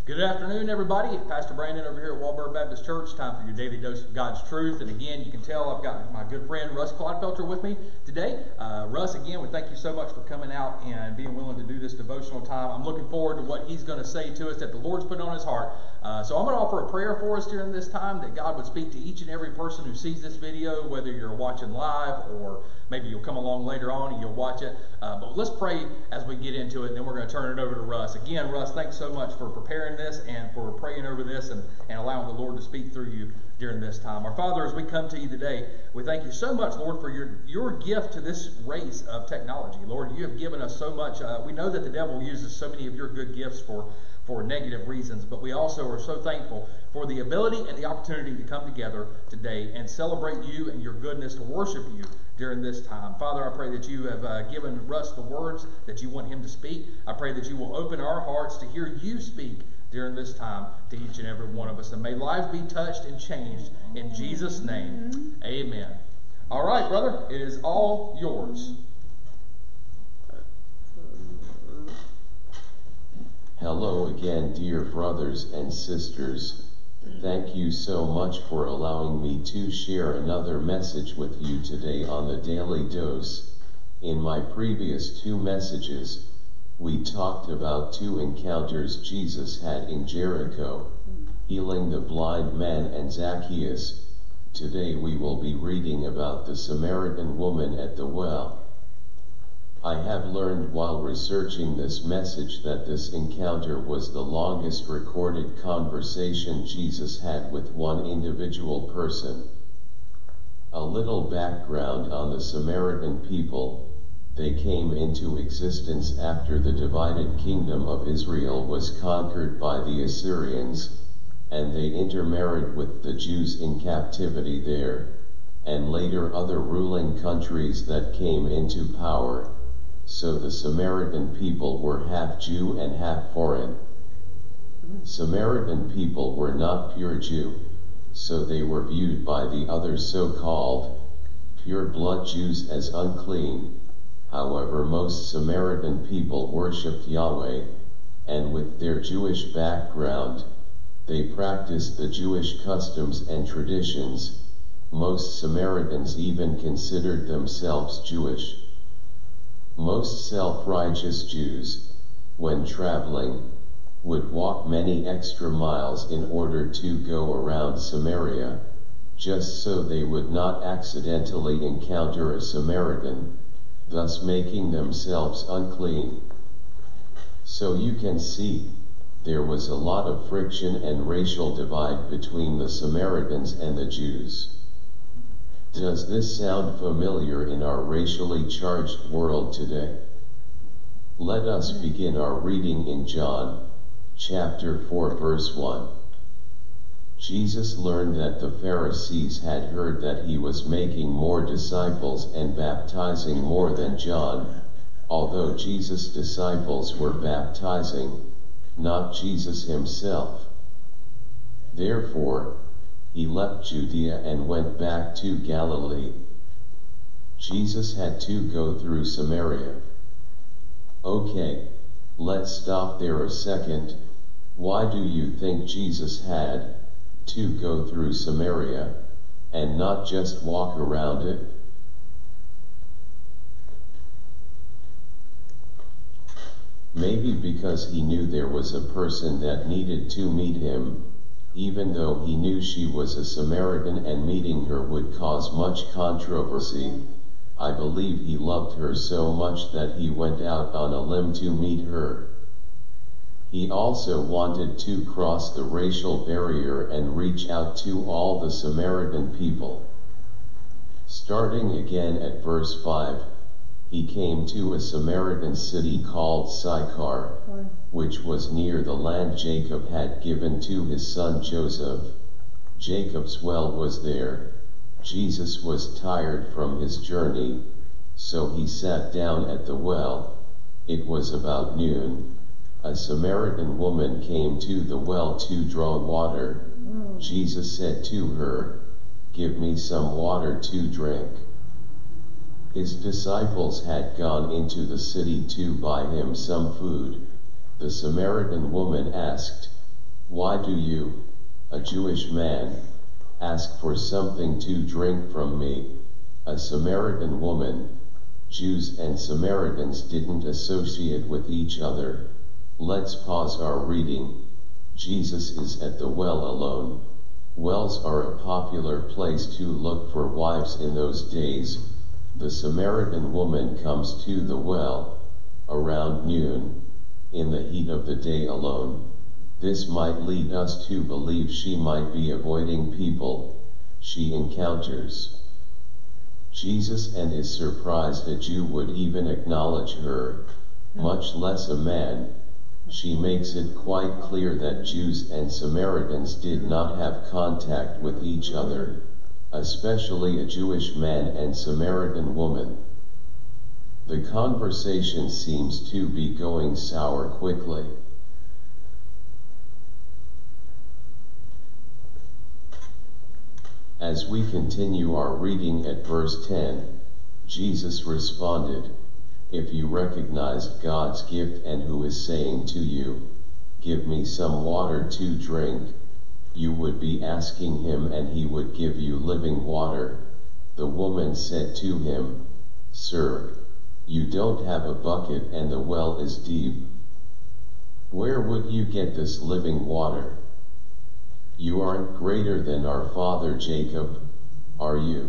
Good afternoon, everybody. Pastor Brandon over here at Walburg Baptist Church. Time for your daily dose of God's truth. And again, you can tell I've got my good friend Russ Clodfelter with me today. Russ, again, we thank you so much for coming out and being willing to do this devotional time. I'm looking forward to what he's going to say to us that the Lord's put on his heart. So I'm going to offer a prayer for us during this time, that God would speak to each and every person who sees this video, whether you're watching live or maybe you'll come along later on and you'll watch it. But let's pray as we get into it, and then we're going to turn it over to Russ. Again, Russ, thanks so much for preparing this and for praying over this and allowing the Lord to speak through you during this time. Our Father, as we come to you today, we thank you so much, Lord, for your gift to this race of technology. Lord, you have given us so much. We know that the devil uses so many of your good gifts for negative reasons, but we also are so thankful for the ability and the opportunity to come together today and celebrate you and your goodness, to worship you during this time. Father, I pray that you have given Russ the words that you want him to speak. I pray that you will open our hearts to hear you speak during this time to each and every one of us. And may lives be touched and changed in Jesus' name. Amen. All right, brother, it is all yours. Hello again, dear brothers and sisters. Thank you so much for allowing me to share another message with you today on the Daily Dose. In my previous 2 messages, we talked about 2 encounters Jesus had in Jericho, healing the blind man and Zacchaeus. Today we will be reading about the Samaritan woman at the well. I have learned while researching this message that this encounter was the longest recorded conversation Jesus had with one individual person. A little background on the Samaritan people. They came into existence after the divided kingdom of Israel was conquered by the Assyrians, and they intermarried with the Jews in captivity there, and later other ruling countries that came into power. So the Samaritan people were half Jew and half foreign. Samaritan people were not pure Jew, so they were viewed by the other so-called pure-blood Jews as unclean. However, most Samaritan people worshipped Yahweh, and with their Jewish background, they practiced the Jewish customs and traditions. Most Samaritans even considered themselves Jewish. Most self-righteous Jews, when traveling, would walk many extra miles in order to go around Samaria, just so they would not accidentally encounter a Samaritan, thus making themselves unclean. So you can see, there was a lot of friction and racial divide between the Samaritans and the Jews. Does this sound familiar in our racially charged world today? Let us begin our reading in John, chapter 4, verse 1. Jesus learned that the Pharisees had heard that he was making more disciples and baptizing more than John, although Jesus' disciples were baptizing, not Jesus himself. Therefore, he left Judea and went back to Galilee. Jesus had to go through Samaria. Okay, let's stop there a second. Why do you think Jesus had to go through Samaria, and not just walk around it? Maybe because he knew there was a person that needed to meet him, even though he knew she was a Samaritan and meeting her would cause much controversy. I believe he loved her so much that he went out on a limb to meet her. He also wanted to cross the racial barrier and reach out to all the Samaritan people. Starting again at verse 5, he came to a Samaritan city called Sychar, which was near the land Jacob had given to his son Joseph. Jacob's well was there. Jesus was tired from his journey, so he sat down at the well. It was about noon. A Samaritan woman came to the well to draw water. Jesus said to her, "Give me some water to drink." His disciples had gone into the city to buy him some food. The Samaritan woman asked, "Why do you, a Jewish man, ask for something to drink from me, a Samaritan woman?" Jews and Samaritans didn't associate with each other. Let's pause our reading. Jesus is at the well alone. Wells are a popular place to look for wives in those days. The Samaritan woman comes to the well around noon, in the heat of the day alone. This might lead us to believe she might be avoiding people she encounters. Jesus and is surprised a Jew would even acknowledge her, much less a man. She makes it quite clear that Jews and Samaritans did not have contact with each other, especially a Jewish man and Samaritan woman. The conversation seems to be going sour quickly. As we continue our reading at verse 10, Jesus responded, "If you recognized God's gift and who is saying to you, 'Give me some water to drink,' you would be asking him and he would give you living water." The woman said to him, "Sir, you don't have a bucket and the well is deep. Where would you get this living water? You aren't greater than our father Jacob, are you?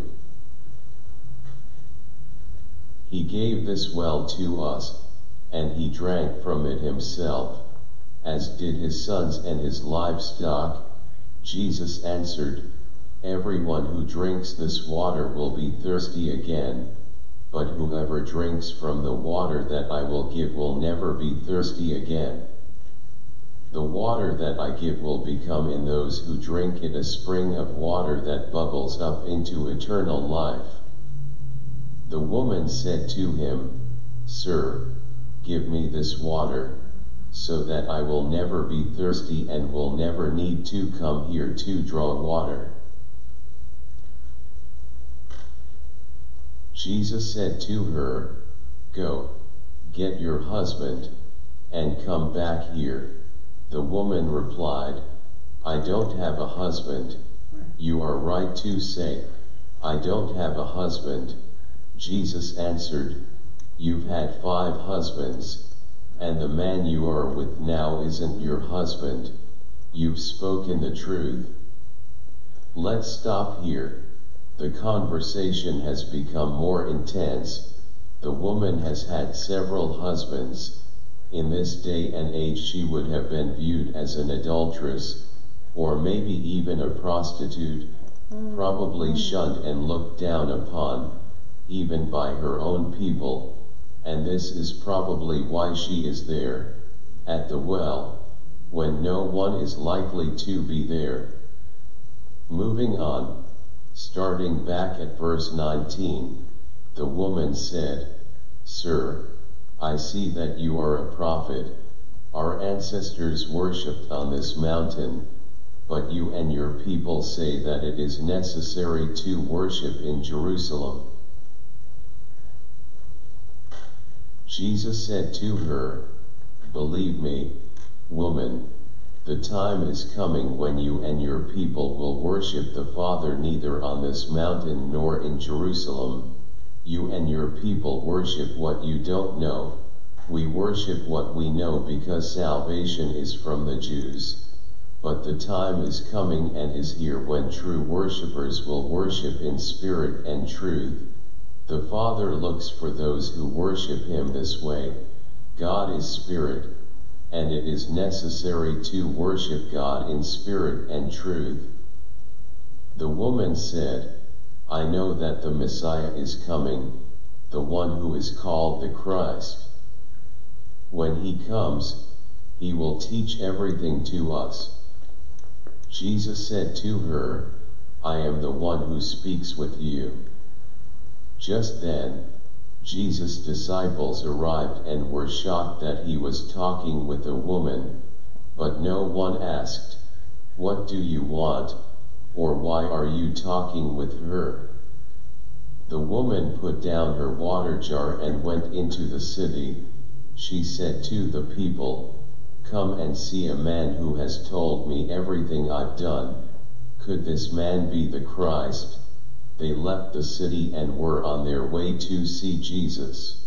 He gave this well to us, and he drank from it himself, as did his sons and his livestock." Jesus answered, "Everyone who drinks this water will be thirsty again, but whoever drinks from the water that I will give will never be thirsty again. The water that I give will become in those who drink it a spring of water that bubbles up into eternal life." The woman said to him, "Sir, give me this water, so that I will never be thirsty and will never need to come here to draw water." Jesus said to her, "Go, get your husband, and come back here." The woman replied, "I don't have a husband." "You are right to say, 'I don't have a husband.'" Jesus answered, "You've had 5 husbands, and the man you are with now isn't your husband. You've spoken the truth." Let's stop here. The conversation has become more intense. The woman has had several husbands. In this day and age she would have been viewed as an adulteress, or maybe even a prostitute, probably shunned and looked down upon, even by her own people, and this is probably why she is there, at the well, when no one is likely to be there. Moving on, starting back at verse 19, the woman said, "Sir, I see that you are a prophet. Our ancestors worshipped on this mountain, but you and your people say that it is necessary to worship in Jerusalem." Jesus said to her, "Believe me, woman, the time is coming when you and your people will worship the Father neither on this mountain nor in Jerusalem. You and your people worship what you don't know. We worship what we know because salvation is from the Jews. But the time is coming and is here when true worshipers will worship in spirit and truth. The Father looks for those who worship him this way. God is spirit, and it is necessary to worship God in spirit and truth." The woman said, "I know that the Messiah is coming, the one who is called the Christ. When he comes, he will teach everything to us." Jesus said to her, "I am the one who speaks with you." Just then, Jesus' disciples arrived and were shocked that he was talking with a woman, but no one asked, "What do you want?" or "Why are you talking with her?" The woman put down her water jar and went into the city. She said to the people, "Come and see a man who has told me everything I've done. Could this man be the Christ?" They left the city and were on their way to see Jesus.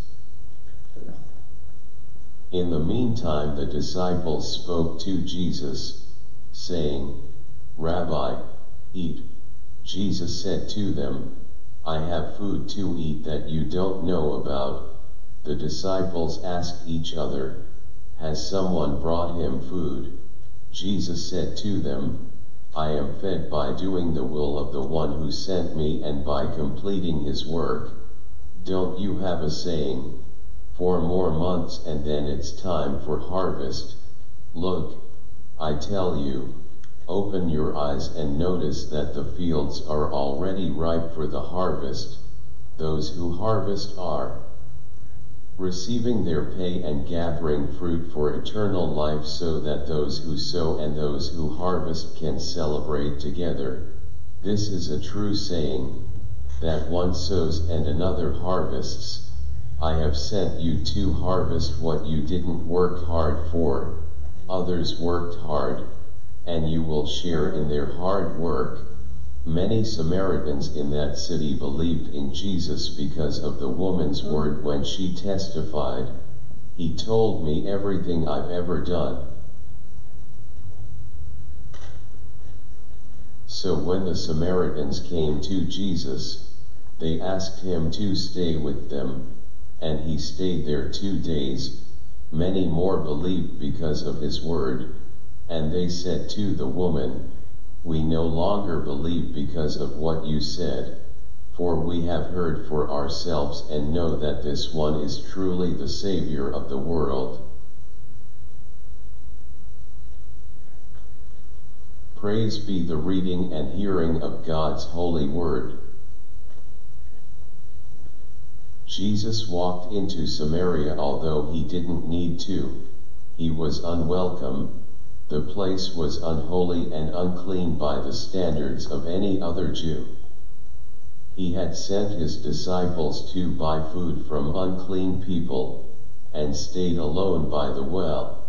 In the meantime the disciples spoke to Jesus, saying, "Rabbi, eat." Jesus said to them, "I have food to eat that you don't know about." The disciples asked each other, "Has someone brought him food?" Jesus said to them, "I am fed by doing the will of the one who sent me and by completing his work. Don't you have a saying, 4 more months and then it's time for harvest?' Look, I tell you, open your eyes and notice that the fields are already ripe for the harvest. Those who harvest are receiving their pay and gathering fruit for eternal life, so that those who sow and those who harvest can celebrate together. This is a true saying, that one sows and another harvests. I have sent you to harvest what you didn't work hard for. Others worked hard, and you will share in their hard work." Many Samaritans in that city believed in Jesus because of the woman's word when she testified, "He told me everything I've ever done." So when the Samaritans came to Jesus, they asked him to stay with them, and he stayed there 2 days. Many more believed because of his word, and they said to the woman, "We no longer believe because of what you said, for we have heard for ourselves and know that this one is truly the Savior of the world." Praise be the reading and hearing of God's holy word. Jesus walked into Samaria although he didn't need to. He was unwelcome. The place was unholy and unclean by the standards of any other Jew. He had sent his disciples to buy food from unclean people, and stayed alone by the well.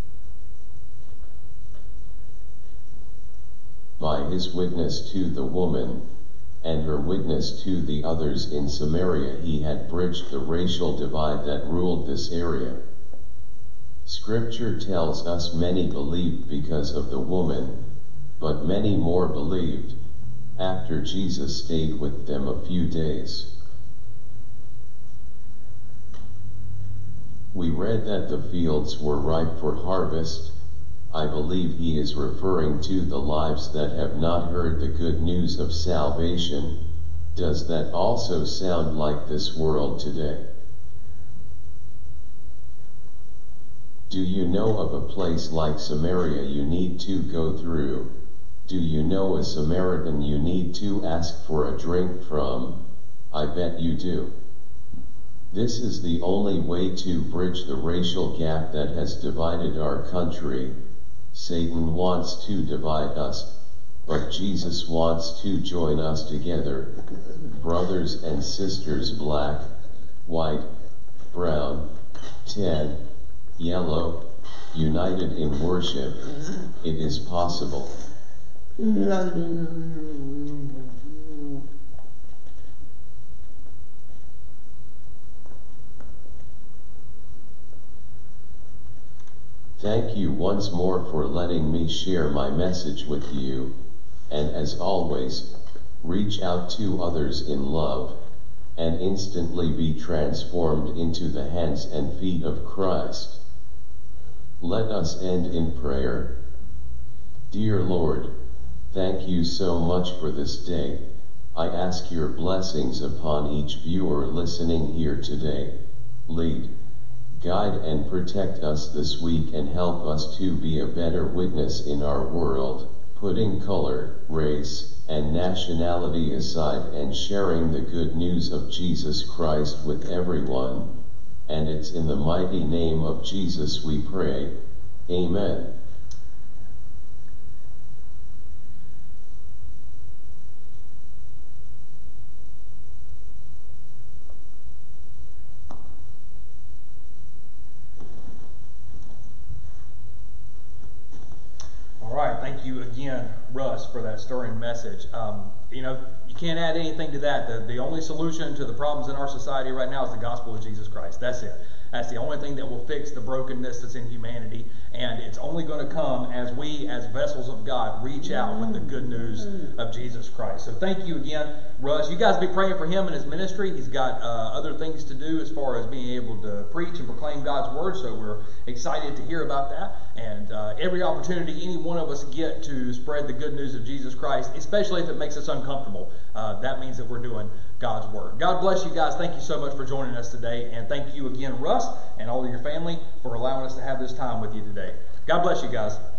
By his witness to the woman, and her witness to the others in Samaria, he had bridged the racial divide that ruled this area. Scripture tells us many believed because of the woman, but many more believed after Jesus stayed with them a few days. We read that the fields were ripe for harvest. I believe he is referring to the lives that have not heard the good news of salvation. Does that also sound like this world today? Do you know of a place like Samaria you need to go through? Do you know a Samaritan you need to ask for a drink from? I bet you do. This is the only way to bridge the racial gap that has divided our country. Satan wants to divide us, but Jesus wants to join us together. Brothers and sisters, black, white, brown, tan, yellow, united in worship. It is possible. Thank you once more for letting me share my message with you, and as always, reach out to others in love, and instantly be transformed into the hands and feet of Christ. Let us end in prayer. Dear Lord, thank you so much for this day. I ask your blessings upon each viewer listening here today. Lead, guide and protect us this week and help us to be a better witness in our world, putting color, race, and nationality aside and sharing the good news of Jesus Christ with everyone. And it's in the mighty name of Jesus we pray. Amen. right, thank you again, Russ, for that stirring message. You know, you can't add anything to that. The only solution to the problems in our society right now is the gospel of Jesus Christ. That's it. That's the only thing that will fix the brokenness that's in humanity. And it's only going to come as we, as vessels of God, reach out with the good news of Jesus Christ. So thank you again, Russ. You guys be praying for him and his ministry. He's got other things to do as far as being able to preach and proclaim God's word. So we're excited to hear about that. And every opportunity any one of us get to spread the good news of Jesus Christ, especially if it makes us uncomfortable, that means that we're doing God's word. God bless you guys. Thank you so much for joining us today. And thank you again, Russ, and all of your family for allowing us to have this time with you today. God bless you guys.